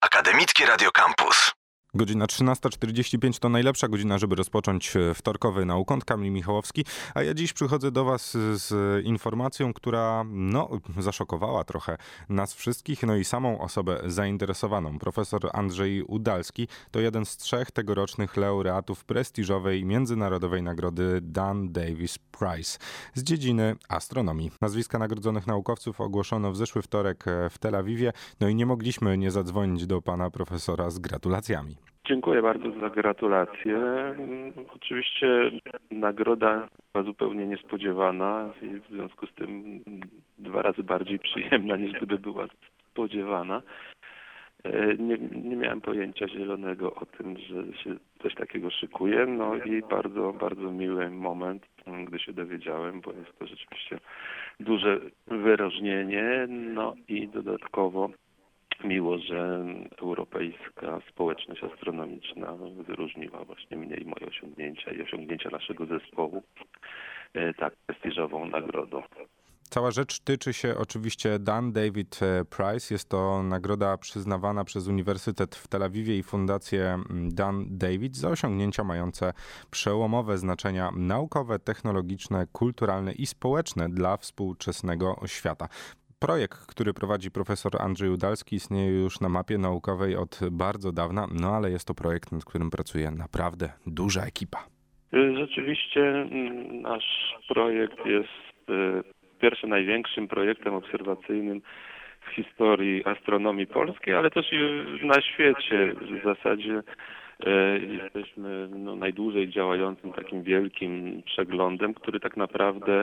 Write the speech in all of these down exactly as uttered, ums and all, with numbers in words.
Akademickie Radio Campus. Godzina trzynasta czterdzieści pięć to najlepsza godzina, żeby rozpocząć wtorkowy naukąt. Kamil Michałowski, a ja dziś przychodzę do was z informacją, która no, zaszokowała trochę nas wszystkich, no i samą osobę zainteresowaną. Profesor Andrzej Udalski to jeden z trzech tegorocznych laureatów prestiżowej międzynarodowej nagrody Dan Davis Prize z dziedziny astronomii. Nazwiska nagrodzonych naukowców ogłoszono w zeszły wtorek w Tel Awiwie, no i nie mogliśmy nie zadzwonić do pana profesora z gratulacjami. Dziękuję bardzo za gratulacje. Oczywiście nagroda była zupełnie niespodziewana i w związku z tym dwa razy bardziej przyjemna, niż gdyby była spodziewana. Nie, nie miałem pojęcia zielonego o tym, że się coś takiego szykuje. No i bardzo, bardzo miły moment, gdy się dowiedziałem, bo jest to rzeczywiście duże wyróżnienie. No i dodatkowo miło, że europejska społeczność astronomiczna wyróżniła właśnie mnie i moje osiągnięcia i osiągnięcia naszego zespołu tak prestiżową nagrodą. Cała rzecz tyczy się oczywiście Dan David Prize. Jest to nagroda przyznawana przez Uniwersytet w Tel Awiwie i Fundację Dan David za osiągnięcia mające przełomowe znaczenia naukowe, technologiczne, kulturalne i społeczne dla współczesnego świata. Projekt, który prowadzi profesor Andrzej Udalski, istnieje już na mapie naukowej od bardzo dawna, no ale jest to projekt, nad którym pracuje naprawdę duża ekipa. Rzeczywiście nasz projekt jest pierwszym największym projektem obserwacyjnym w historii astronomii polskiej, ale też i na świecie. W zasadzie jesteśmy no, najdłużej działającym takim wielkim przeglądem, który tak naprawdę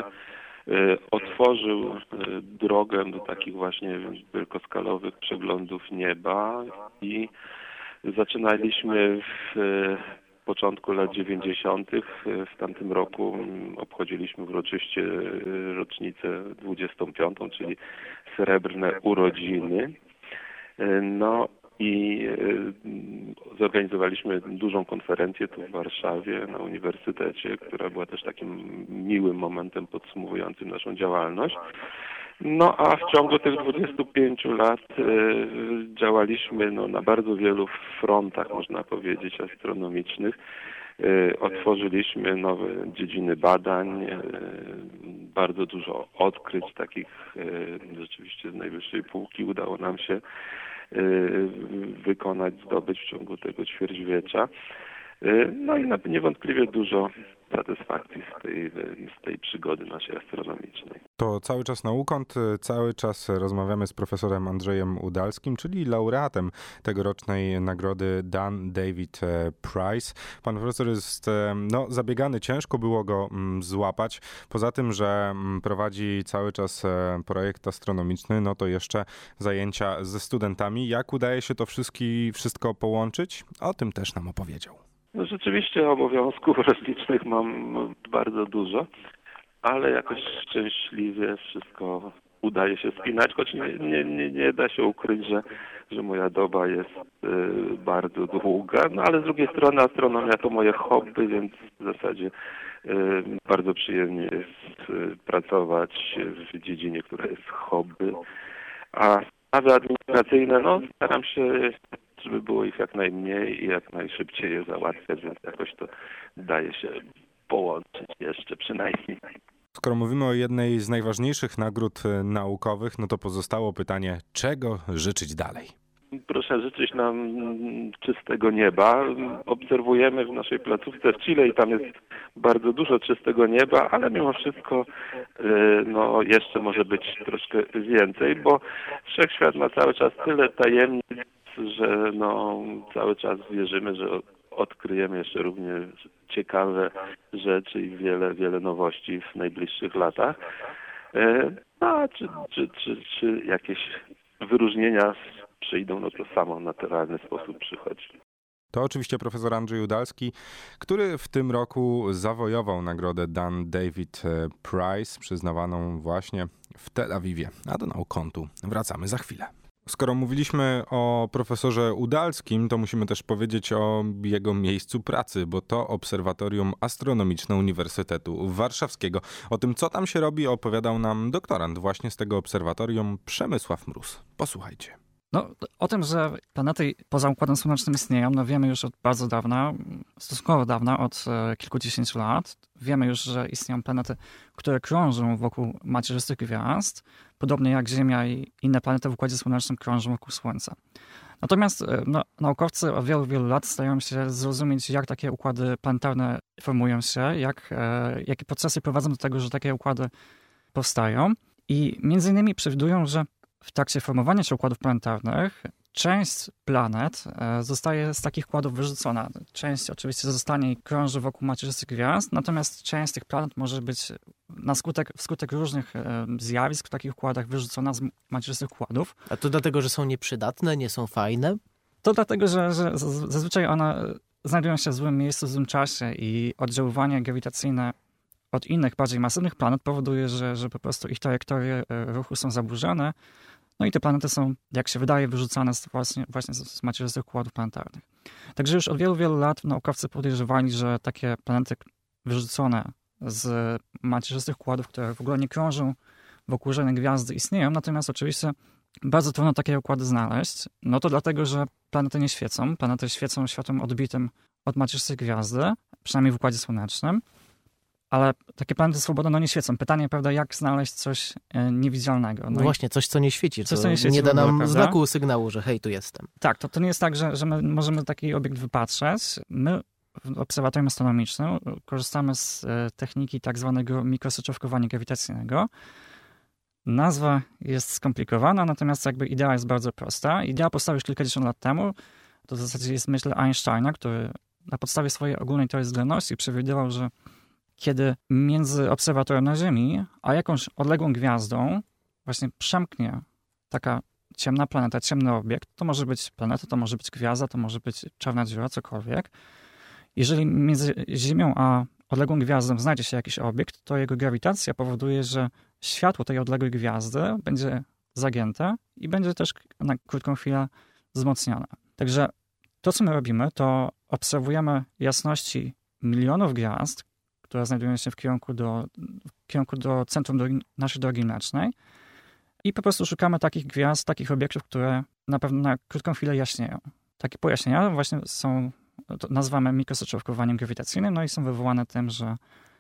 otworzył drogę do takich właśnie wielkoskalowych przeglądów nieba i zaczynaliśmy w początku lat dziewięćdziesiątych. W tamtym roku obchodziliśmy uroczyście rocznicę dwudziestą piątą, czyli srebrne urodziny. No i zorganizowaliśmy dużą konferencję tu w Warszawie na Uniwersytecie, która była też takim miłym momentem podsumowującym naszą działalność. No a w ciągu tych dwudziestu pięciu lat y, działaliśmy no, na bardzo wielu frontach, można powiedzieć, astronomicznych. Y, otworzyliśmy nowe dziedziny badań, y, bardzo dużo odkryć takich y, rzeczywiście z najwyższej półki udało nam się y, wykonać, zdobyć w ciągu tego ćwierćwiecza. Y, no i niewątpliwie dużo satysfakcji z tej, z tej przygody naszej astronomicznej. To cały czas naukąt, cały czas rozmawiamy z profesorem Andrzejem Udalskim, czyli laureatem tegorocznej nagrody Dan David Prize. Pan profesor jest no, zabiegany, ciężko było go złapać. Poza tym, że prowadzi cały czas projekt astronomiczny, no to jeszcze zajęcia ze studentami. Jak udaje się to wszystki, wszystko połączyć? O tym też nam opowiedział. No rzeczywiście obowiązków rozlicznych mam bardzo dużo, ale jakoś szczęśliwie wszystko udaje się spinać, choć nie, nie, nie, nie da się ukryć, że, że moja doba jest y, bardzo długa, no ale z drugiej strony astronomia to moje hobby, więc w zasadzie y, bardzo przyjemnie jest y, pracować w dziedzinie, która jest hobby, a sprawy administracyjne, no staram się, żeby było ich jak najmniej i jak najszybciej je załatwiać, więc jakoś to daje się połączyć jeszcze przynajmniej. Skoro mówimy o jednej z najważniejszych nagród naukowych, no to pozostało pytanie, czego życzyć dalej? Proszę życzyć nam czystego nieba. Obserwujemy w naszej placówce w Chile i tam jest bardzo dużo czystego nieba, ale mimo wszystko no, jeszcze może być troszkę więcej, bo wszechświat ma cały czas tyle tajemnic, że no, cały czas wierzymy, że odkryjemy jeszcze równie ciekawe rzeczy i wiele, wiele nowości w najbliższych latach. A czy, czy, czy, czy jakieś wyróżnienia przyjdą, no to samo w naturalny sposób przychodzi. To oczywiście profesor Andrzej Udalski, który w tym roku zawojował nagrodę Dan David Prize, przyznawaną właśnie w Tel Awiwie. A do naukątu wracamy za chwilę. Skoro mówiliśmy o profesorze Udalskim, to musimy też powiedzieć o jego miejscu pracy, bo to Obserwatorium Astronomiczne Uniwersytetu Warszawskiego. O tym, co tam się robi, opowiadał nam doktorant właśnie z tego obserwatorium, Przemysław Mróz. Posłuchajcie. No, o tym, że planety poza Układem Słonecznym istnieją, no wiemy już od bardzo dawna, stosunkowo dawna, od e, kilkudziesięciu lat. Wiemy już, że istnieją planety, które krążą wokół macierzystych gwiazd, podobnie jak Ziemia i inne planety w Układzie Słonecznym krążą wokół Słońca. Natomiast e, no, naukowcy od wielu, wielu lat starają się zrozumieć, jak takie układy planetarne formują się, jak, e, jakie procesy prowadzą do tego, że takie układy powstają. I między innymi przewidują, że w trakcie formowania się układów planetarnych część planet zostaje z takich układów wyrzucona. Część oczywiście zostanie i krąży wokół macierzystych gwiazd, natomiast część z tych planet może być na skutek, wskutek różnych zjawisk w takich układach wyrzucona z macierzystych układów. A to dlatego, że są nieprzydatne, nie są fajne? To dlatego, że, że zazwyczaj one znajdują się w złym miejscu, w złym czasie i oddziaływanie grawitacyjne od innych, bardziej masywnych planet powoduje, że, że po prostu ich trajektorie ruchu są zaburzone. No i te planety są, jak się wydaje, wyrzucane z właśnie, właśnie z macierzystych układów planetarnych. Także już od wielu, wielu lat naukowcy podejrzewali, że takie planety wyrzucone z macierzystych układów, które w ogóle nie krążą wokół żadnej gwiazdy, istnieją. Natomiast oczywiście bardzo trudno takie układy znaleźć. No to dlatego, że planety nie świecą. Planety świecą światłem odbitym od macierzystej gwiazdy, przynajmniej w Układzie Słonecznym. Ale takie planety swobodne no nie świecą. Pytanie, prawda, jak znaleźć coś e, niewidzialnego? No, no właśnie, coś, co nie świeci, coś, co co nie, świeci nie da ogóle, nam prawda? znaku, sygnału, że hej, tu jestem. Tak, to, to nie jest tak, że, że my możemy taki obiekt wypatrzeć. My w obserwatorium astronomicznym korzystamy z e, techniki tak zwanego mikrosoczewkowania grawitacyjnego. Nazwa jest skomplikowana, natomiast jakby idea jest bardzo prosta. Idea powstała już kilkadziesiąt lat temu. To w zasadzie jest myśl Einsteina, który na podstawie swojej ogólnej teorii względności przewidywał, że kiedy między obserwatorem na Ziemi a jakąś odległą gwiazdą właśnie przemknie taka ciemna planeta, ciemny obiekt, to może być planeta, to może być gwiazda, to może być czarna dziura, cokolwiek. Jeżeli między Ziemią a odległą gwiazdą znajdzie się jakiś obiekt, to jego grawitacja powoduje, że światło tej odległej gwiazdy będzie zagięte i będzie też na krótką chwilę wzmocnione. Także to, co my robimy, to obserwujemy jasności milionów gwiazd, które znajdują się w kierunku do, w kierunku do centrum drogi, naszej drogi mlecznej i po prostu szukamy takich gwiazd, takich obiektów, które na pewno na krótką chwilę jaśnieją. Takie pojaśnienia właśnie są, to nazywamy mikrosoczewkowaniem grawitacyjnym, no i są wywołane tym, że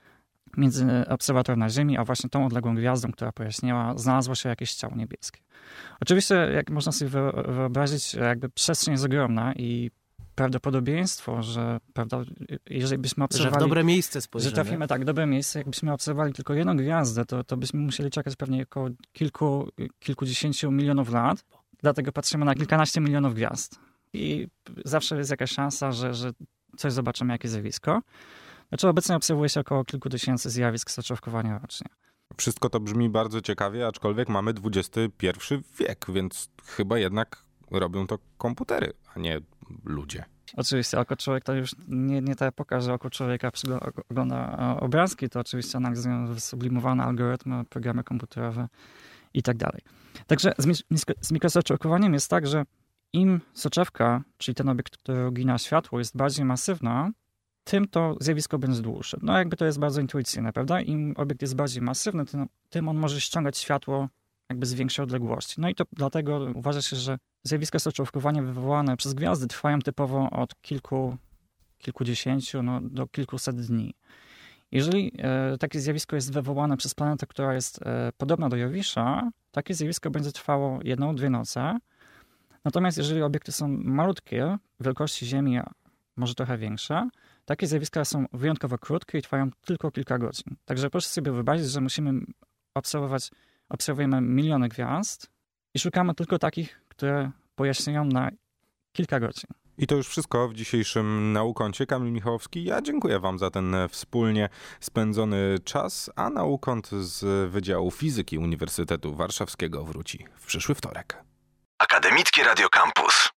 między obserwatorem na Ziemi, a właśnie tą odległą gwiazdą, która pojaśniała, znalazło się jakieś ciało niebieskie. Oczywiście, jak można sobie wyobrazić, jakby przestrzeń jest ogromna i prawdopodobieństwo, że prawda, jeżeli byśmy obserwowali... Że w dobre miejsce spojrzymy. Że trafimy tak, w dobre miejsce. Jakbyśmy obserwowali tylko jedną gwiazdę, to, to byśmy musieli czekać pewnie około kilku, kilkudziesięciu milionów lat. Dlatego patrzymy na kilkanaście milionów gwiazd. I zawsze jest jakaś szansa, że, że coś zobaczymy, jakieś zjawisko. Znaczy obecnie obserwuje się około kilku tysięcy zjawisk soczewkowania rocznie. Wszystko to brzmi bardzo ciekawie, aczkolwiek mamy dwudziesty pierwszy wiek, więc chyba jednak robią to komputery, a nie ludzie. Oczywiście, oko człowieka to już nie, nie ta epoka, że oko człowieka ogląda obrazki, to oczywiście analizują wysublimowane algorytmy, programy komputerowe i tak dalej. Także z, z mikrosoczewkowaniem jest tak, że im soczewka, czyli ten obiekt, który ugina światło, jest bardziej masywna, tym to zjawisko będzie dłuższe. No jakby to jest bardzo intuicyjne, prawda? Im obiekt jest bardziej masywny, tym, tym on może ściągać światło jakby z większej odległości. No i to dlatego uważa się, że zjawiska soczewkowania wywołane przez gwiazdy trwają typowo od kilku, kilkudziesięciu no, do kilkuset dni. Jeżeli e, takie zjawisko jest wywołane przez planetę, która jest e, podobna do Jowisza, takie zjawisko będzie trwało jedną, dwie noce. Natomiast jeżeli obiekty są malutkie, wielkości Ziemi, a może trochę większe, takie zjawiska są wyjątkowo krótkie i trwają tylko kilka godzin. Także proszę sobie wyobrazić, że musimy obserwować, obserwujemy miliony gwiazd i szukamy tylko takich, które pojaśniają na kilka godzin. I to już wszystko w dzisiejszym Naukącie. Kamil Michałowski, ja dziękuję wam za ten wspólnie spędzony czas, a Naukąt z Wydziału Fizyki Uniwersytetu Warszawskiego wróci w przyszły wtorek. Akademickie Radio Campus.